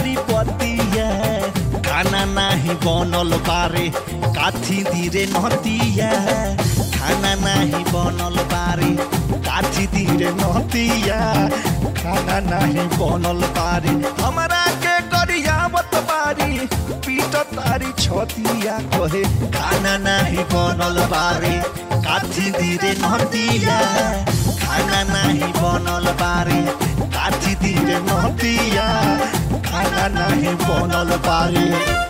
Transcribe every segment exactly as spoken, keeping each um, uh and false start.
तारी पतिया खाना नाही बनल बारे काथी धीरे नतिया खाना नाही बनल बारे काथी धीरे नतिया खाना नाही बनल बारे हमरा के गरियावत बारी पीट तारी छतिया कहे खाना नाही बनल बारे काथी धीरे नतिया खाना नाही बनल बारे काथी धीरे नतिया खाना नाही बनल बारे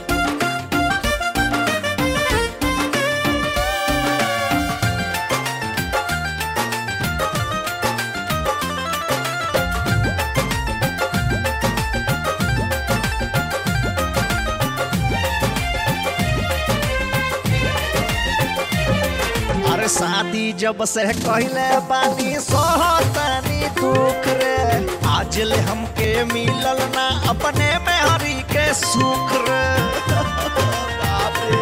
अरे शादी जब से कहले बानी सहतानी दुख रे आज ले हमके मिलल ना अपने में हरी के सुख रे बाप रे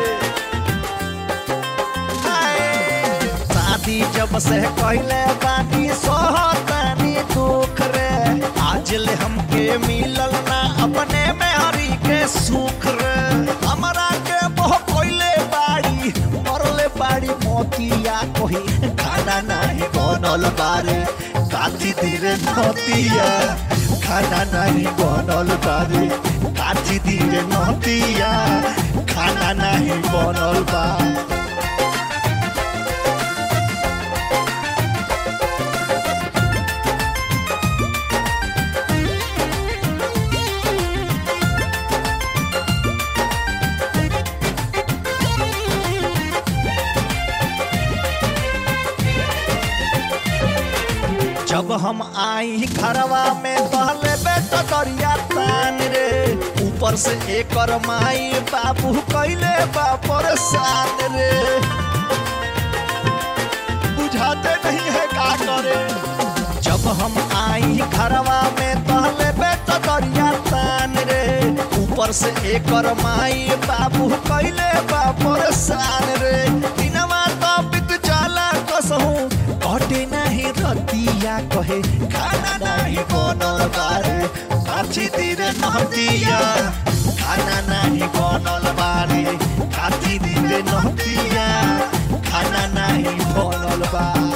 शादी जब से कहले बानी सहतानी दुख रे आज ले हमके मिलल ना अपने में हरी के सुख रे हमरा के बहु कोइले बाड़ी मरले बाड़ी मोतिया कोही खाना नहीं बनल बारे काथी धीरे नतिया खाना नहीं बनल बारे काथी धीरे नतिया खाना नहीं बनल बा जब हम आई घरवा में पहले बेटा करिया तान रे ऊपर से एकर माई बाबू कैले बापर सान रे बुझाते नहीं है का करे जब हम आई घरवा में पहले बेटा करिया तान रे ऊपर से एकर माई बाबू कैले बापर सान रे दिनवा तो बीत जाला कसहू कटे नहीं रतिया कहे खाना नहीं बनल बारे काथी धीरे नतिया